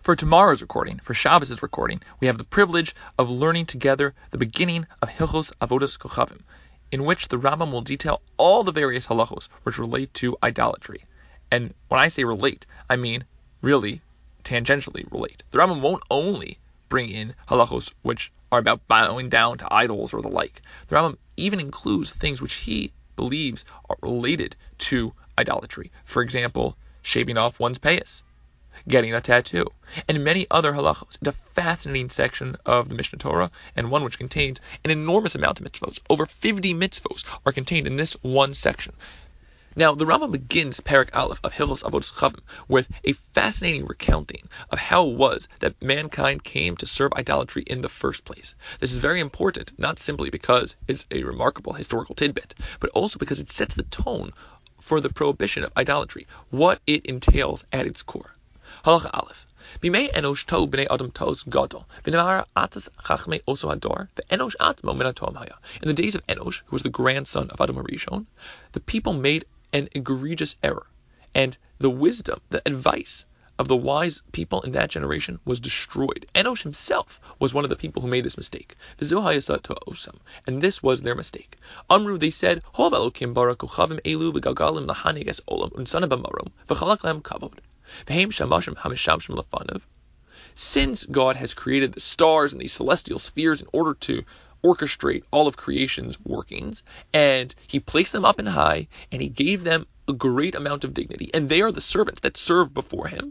For tomorrow's recording, for Shabbos' recording, we have the privilege of learning together the beginning of Hilchos Avodas Kochavim, in which the Rambam will detail all the various halachos which relate to idolatry. And when I say relate, I mean really tangentially relate. The Rambam won't only bring in halachos which are about bowing down to idols or the like. The Rambam even includes things which he believes are related to idolatry. For example, shaving off one's payas, getting a tattoo, and many other halachos. It's a fascinating section of the Mishnah Torah, and one which contains an enormous amount of mitzvos. Over 50 mitzvos are contained in this one section. Now, the Rambam begins Parak Aleph of Hilchos Avodas Kochavim with a fascinating recounting of how it was that mankind came to serve idolatry in the first place. This is very important, not simply because it's a remarkable historical tidbit, but also because it sets the tone for the prohibition of idolatry, what it entails at its core. Halacha Aleph. Bimei enosh tov bnei adam tos gadol v'nemar atas chachmei oso hador ve'enosh atmo min hatom haya. In the days of Enosh, who was the grandson of Adam HaRishon, the people made an egregious error, and the wisdom, the advice of the wise people in that generation was destroyed. Enosh himself was one of the people who made this mistake. And this was their mistake. Amru, they said, Hov Elokim bara kochavim elu v'galgalim lahanig es olam unsana b'marom v'chalak lehem kavod v'heim shamashim hameshamshim lefanav. Since God has created the stars and these celestial spheres in order to orchestrate all of creation's workings, and he placed them up in high, and he gave them a great amount of dignity, and they are the servants that serve before him.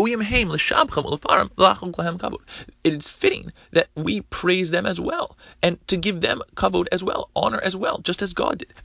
It is fitting that we praise them as well, and to give them kavod as well, honor as well, just as God did.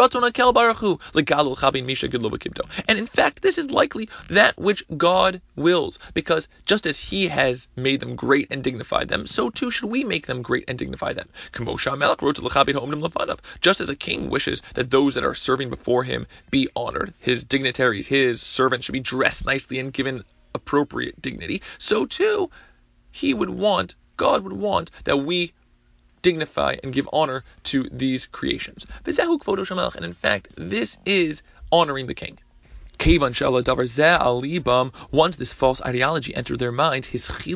And in fact, this is likely that which God wills, because just as he has made them great and dignified them, so too should we make them great and dignify them. Just as a king wishes that those that are serving before him be honored, his dignitaries, his servants should be dressed nicely and given appropriate dignity, so too God would want that we dignify and give honor to these creations. And in fact, this is honoring the king. Once this false ideology entered their minds,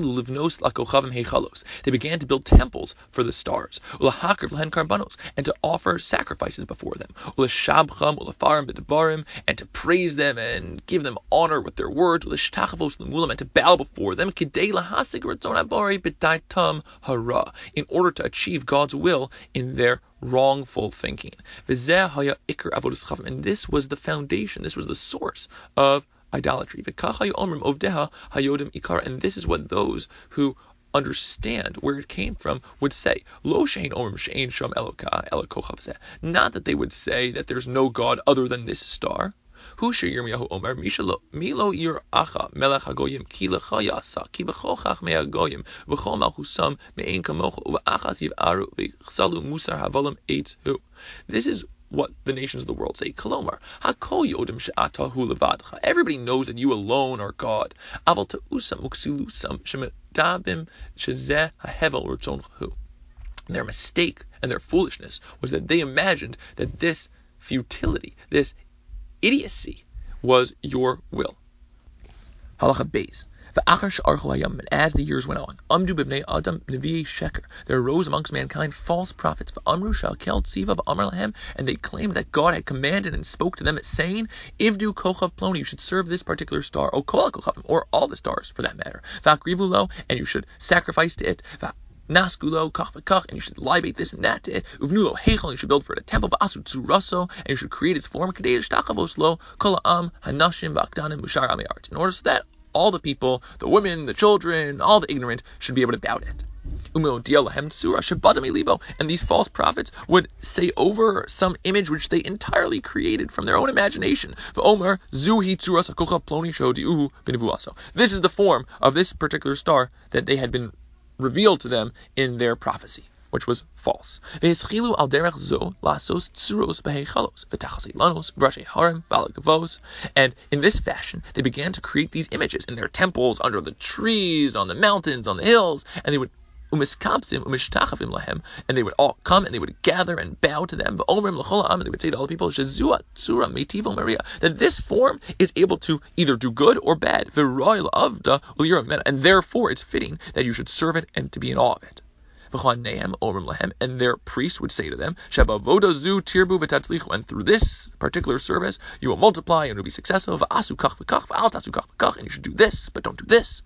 they began to build temples for the stars, and to offer sacrifices before them, and to praise them and give them honor with their words, and to bow before them, in order to achieve God's will in their wrongful thinking. And this was the foundation, this was the source of idolatry. And this is what those who understand where it came from would say. Not that they would say that there's no God other than this star. Yirmiyahu Omer, Milo Yiracha, Melech Hagoyim, Ki Lecha Yasa, Ki B'chol Chachmei Hagoyim, V'chol Malchusam, Me'ein Kamocha, U'achas Yiv'aru, V'chsalu Musar Havalim Eitzu. This is what the nations of the world say. Kolomar, Hakol Yodim She'atahu Levadcha. Everybody knows that you alone are God. Aval Te'usam Uksilusam, Shemedabim Shezeh HaHevel Ritzonchu. Their mistake and their foolishness was that they imagined that this futility, this idiocy, was your will. Halacha Beis. And as the years went on, there arose amongst mankind false prophets, and they claimed that God had commanded and spoke to them, saying, Ivdu kochav ploni, you should serve this particular star, or all the stars for that matter, and you should sacrifice to it, Naskulo, kach v'kach, and you should libate this and that to it. Uvnulo heichal, and you should build for it a temple. V'asu tzuraso, and you should create its form. Kadei shtachavos lo kol ha'am hanashim v'akdanim mushar ameyart. In order so that all the people, the women, the children, all the ignorant should be able to bow to it. And these false prophets would say over some image which they entirely created from their own imagination. This is the form of this particular star that they had been revealed to them in their prophecy, which was false. And in this fashion, they began to create these images in their temples, under the trees, on the mountains, on the hills, and they would umiskapsim umishtachafim lahem, and they would all come and they would gather and bow to them. V'omrim l'chol ha'am, and they would say to all the people, Shezua tzura meitivo Maria, that this form is able to either do good or bad. V'roy l'avda u'yira mena, and therefore it's fitting that you should serve it and to be in awe of it. And their priest would say to them, and through this particular service you will multiply and will be successful, and you should do this but don't do this.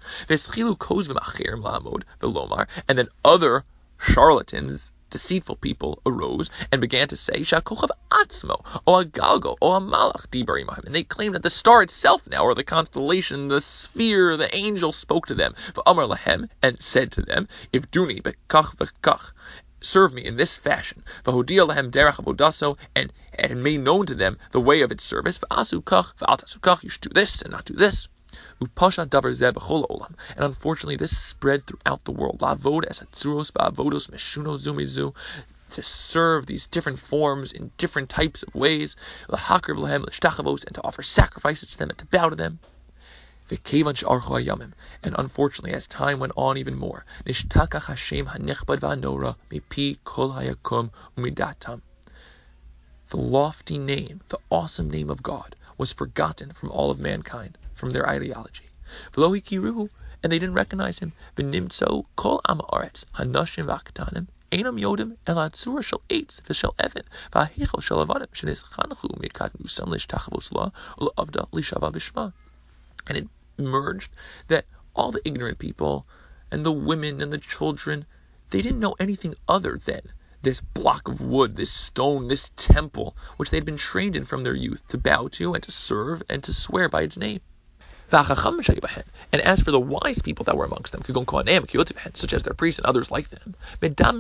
And then other charlatans, deceitful people, arose and began to say, Shakochav Atzmo, O Agalgo, O Amalach, Dibarimahim. And they claimed that the star itself now, or the constellation, the sphere, the angel spoke to them. V'amar lahem, and said to them, If duni bekach v'kach, serve me in this fashion. V'hodia lahem derech avodaso, and made known to them the way of its service. V'asu kach, v'al tasu kach, you should do this and not do this. Upasha davar zeh b'chol olam, and unfortunately this spread throughout the world. Lavod es hatzuros ba'avodos meshuno zumizu, to serve these different forms in different types of ways. L'hakriv lahem l'shtachavos, and to offer sacrifices to them and to bow to them. V'kevan she'archu hayamim, and unfortunately as time went on even more, nishtakach Hashem hanichbad v'hanora mipi kol hayakum umidatam. The lofty name, the awesome name of God, was forgotten from all of mankind, from their ideology. V'lo hikiruhu, and they didn't recognize him. V'nimtzo kol am haaretz hanashim v'aktanim einam yodim el hatzura shel eitz v'shel even v'ahichel shel avadim shenischanchu mikadnusam l'shtachavos la u'la'avda l'shava b'shma. And it emerged that all the ignorant people and the women and the children, they didn't know anything other than this block of wood, this stone, this temple, which they had been trained in from their youth to bow to and to serve and to swear by its name. And as for the wise people that were amongst them, such as their priests and others like them, they thought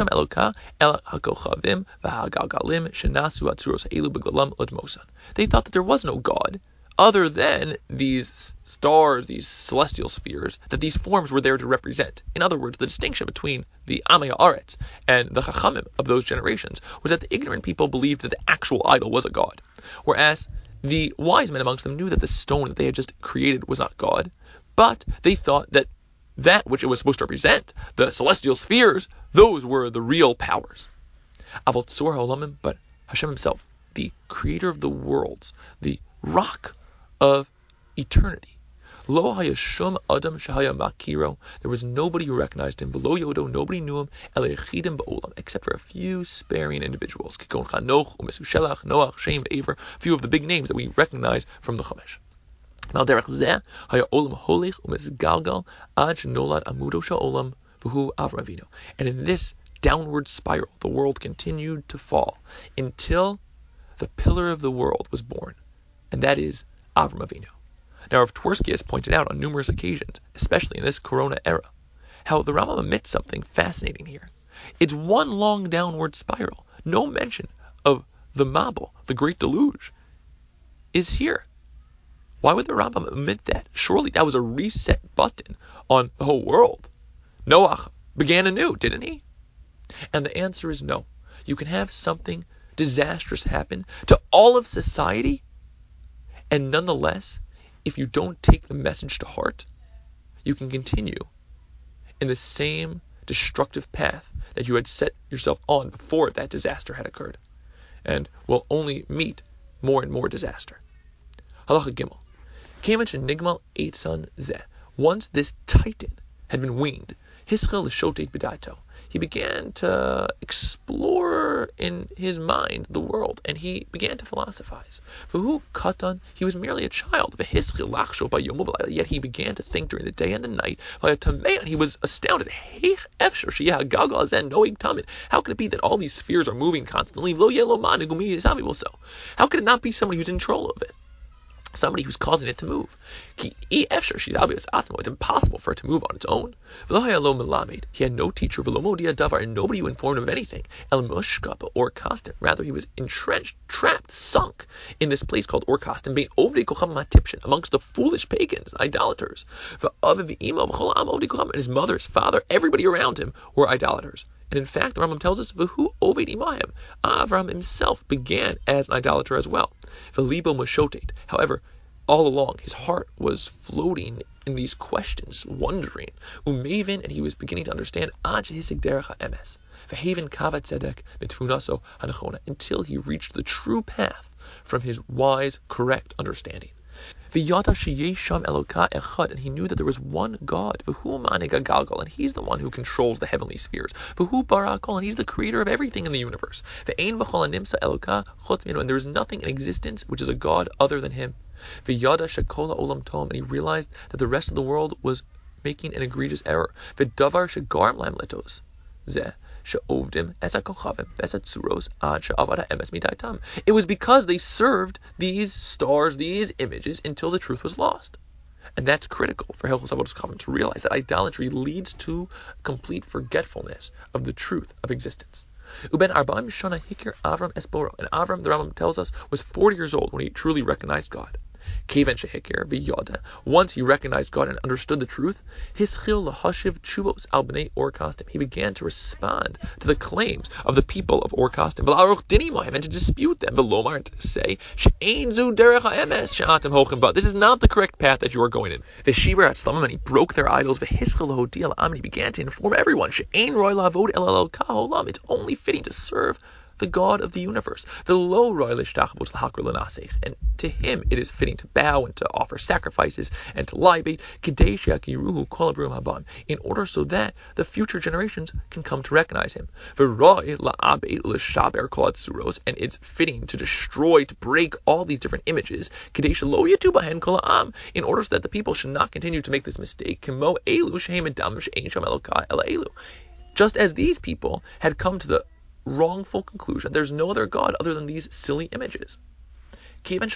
that there was no God other than these stars, these celestial spheres, that these forms were there to represent. In other words, the distinction between the Amei Haaretz and the Chachamim of those generations was that the ignorant people believed that the actual idol was a god, whereas the wise men amongst them knew that the stone that they had just created was not God, but they thought that that which it was supposed to represent, the celestial spheres, those were the real powers. But Hashem himself, the creator of the worlds, the rock of eternity, Lo hayashum adam shahaya makiro. There was nobody who recognized him. Below yodo, nobody knew him. Elechidim ba'olam, except for a few sparing individuals. Kikon Chanoch, Umesushelach, Noach, Shem, Aver. A few of the big names that we recognize from the Chumash. Malderech zeh haya olam holich umesgalgal ad shenolad amudo sha'olam v'hu Avram Avinu. And in this downward spiral, the world continued to fall until the pillar of the world was born, and that is Avram Avinu. Now, Rav Twersky has pointed out on numerous occasions, especially in this Corona era, how the Rambam omits something fascinating here. It's one long downward spiral. No mention of the Mabul, the Great Deluge, is here. Why would the Rambam omit that? Surely that was a reset button on the whole world. Noach began anew, didn't he? And the answer is no. You can have something disastrous happen to all of society, and nonetheless, if you don't take the message to heart, you can continue in the same destructive path that you had set yourself on before that disaster had occurred, and will only meet more and more disaster. Halacha Gimel. Kevan shenigmal eitzan zeh. Once this titan had been weaned, hischel l'shotet b'dato. He began to explore in his mind the world, and he began to philosophize. V'hu katan, he was merely a child. V'hischil lachsho b'yom u'b'layla, yet he began to think during the day and the night. V'yatamean, he was astounded. Heich efshar sheyeh hagalgal hazen noeg tamid. How can it be that all these spheres are moving constantly? Lo yeh lo man negumi yisavi boso. How could it not be somebody who's in control of it? Somebody who's causing it to move. It's impossible for it to move on its own. He had no teacher, and nobody who informed him of anything. Or Kastin. Rather, he was entrenched, trapped, sunk in this place called Or Kastin, being amongst the foolish pagans, idolaters. And his mother, his father, everybody around him were idolaters. And in fact, the Rambam tells us, V'hu oved imayim. Avram himself began as an idolater as well. V'libo mashotet. However, all along, his heart was floating in these questions, wondering. Umevin, and he was beginning to understand. Until he reached the true path from his wise, correct understanding. And he knew that there was one God, and he's the one who controls the heavenly spheres, and he's the creator of everything in the universe. And there is nothing in existence which is a God other than him. And he realized that the rest of the world was making an egregious error. It was because they served these stars, these images, until the truth was lost. And that's critical for Hilchos Avodas Kochavim to realize that idolatry leads to complete forgetfulness of the truth of existence. Uben Arba'im Shana Hikir Avram Esboro. And Avram, the Rambam tells us, was 40 years old when he truly recognized God. Kevan Shehikir V'Yoda. Once he recognized God and understood the truth, Hischil Lahashiv Chuvos Al Bnei Or Kasdim. He began to respond to the claims of the people of Or Kasdim, V'La'aruch Dinimohim, and to dispute them, V'Lomar, and to say, She'ein Zu Derech HaEmes She'atem Hochim Ba. This is not the correct path that you are going in. V'Shiber Atzlamim, and he broke their idols. V'Hischil Lahodiel Am, and he began to inform everyone, She'ein Roy Lavod El Elokah Olam. It's only fitting to serve the God of the universe. And to him it is fitting to bow and to offer sacrifices and to libate, in order so that the future generations can come to recognize him. And it's fitting to destroy, to break all these different images, in order so that the people should not continue to make this mistake. Just as these people had come to the wrongful conclusion, there's no other God other than these silly images. Once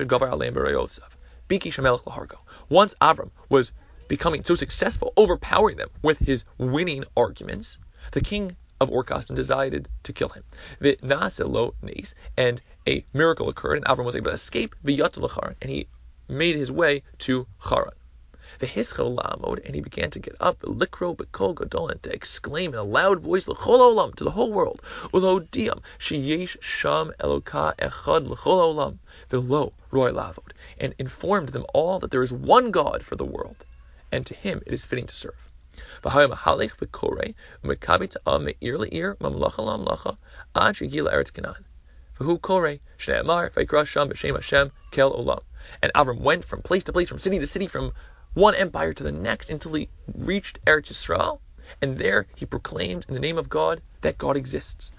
Avram was becoming so successful, overpowering them with his winning arguments, the king of Or Kasdim decided to kill him. And a miracle occurred, and Avram was able to escape, and he made his way to Haran. And he began to get up, and to exclaim in a loud voice to the whole world, and informed them all that there is one God for the world, and to him it is fitting to serve. And Avram went from place to place, from city to city, from one empire to the next, until he reached Eretz Yisrael, and there he proclaimed in the name of God that God exists.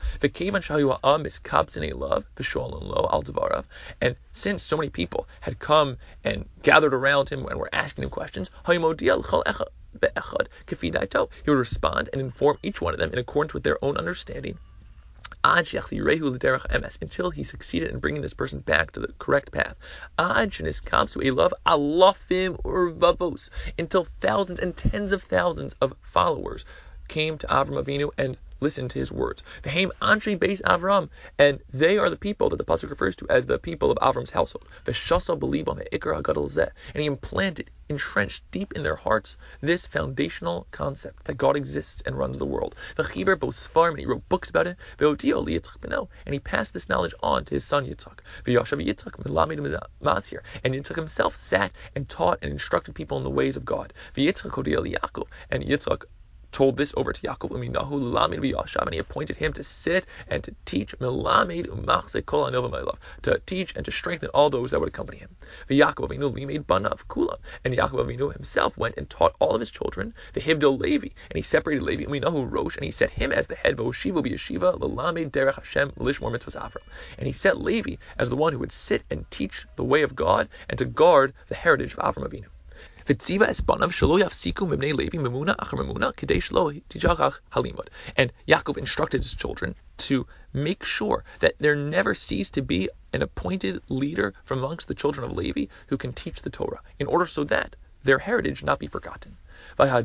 And since so many people had come and gathered around him and were asking him questions, he would respond and inform each one of them in accordance with their own understanding, until he succeeded in bringing this person back to the correct path. Until thousands and tens of thousands of followers came to Avram Avinu and listened to his words. And they are the people that the pasuk refers to as the people of Avram's household. And he implanted, entrenched deep in their hearts, this foundational concept that God exists and runs the world. And he wrote books about it. And he passed this knowledge on to his son Yitzchak. And Yitzchak himself sat and taught and instructed people in the ways of God. And Yitzchak told this over to Yaakov, and he appointed him to sit and to teach, to teach and to strengthen all those that would accompany him. And Yaakov Avinu himself went and taught all of his children, and he separated Levi, and he set him as the head, and he set Levi as the one who would sit and teach the way of God and to guard the heritage of Avram Avinu. And Yaakov instructed his children to make sure that there never ceased to be an appointed leader from amongst the children of Levi who can teach the Torah, in order so that their heritage not be forgotten. And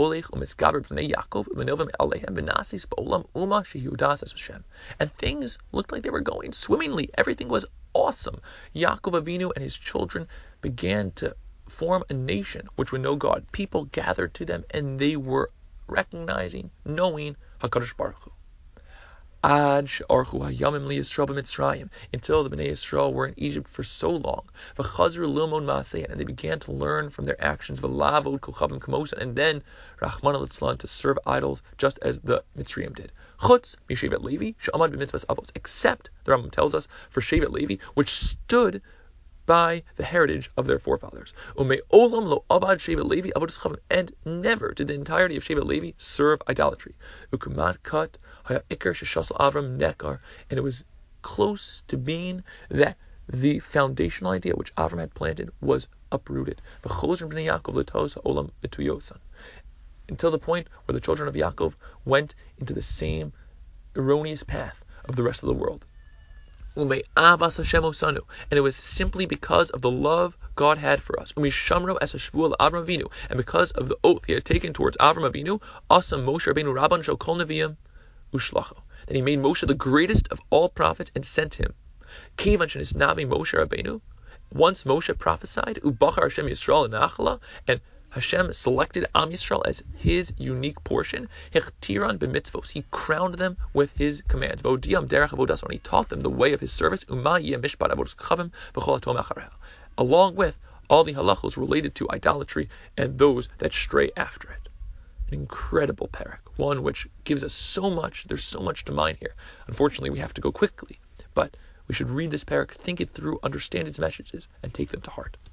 things looked like they were going swimmingly. Everything was awesome. Yaakov Avinu and his children began to form a nation which would know God. People gathered to them, and they were recognizing, knowing HaKadosh Baruch Hu. Ad she'archu hayamim liyisrael b'Mitzrayim, until the Bnei Yisrael were in Egypt for so long. V'chazru lilmod ma'aseh, and they began to learn from their actions. V'lavod kochavim kamosa, and then Rachmana litzlan, to serve idols just as the Mitzrayim did. Chutz mishevet Levi she'amad b'mitzvahs avos, except the Rambam tells us for Shevet Levi, which stood by the heritage of their forefathers. Ume'olam lo abad Shevet Levi avodas chavim, and never did the entirety of Shevet Levi serve idolatry. Ukumat kat haya ikar sheshasal Avram nekar, and it was close to being that the foundational idea which Avram had planted was uprooted. V'chozrim b'nei Yaakov l'tos ha'olam etuyosan, until the point where the children of Yaakov went into the same erroneous path of the rest of the world. And it was simply because of the love God had for us. And because of the oath he had taken towards Avram Avinu, that he made Moshe the greatest of all prophets and sent him. Once Moshe prophesied, and Hashem selected Am Yisrael as his unique portion. He crowned them with his commands. And he taught them the way of his service, along with all the halachos related to idolatry and those that stray after it. An incredible parak, one which gives us so much. There's so much to mine here. Unfortunately, we have to go quickly, but we should read this parak, think it through, understand its messages, and take them to heart.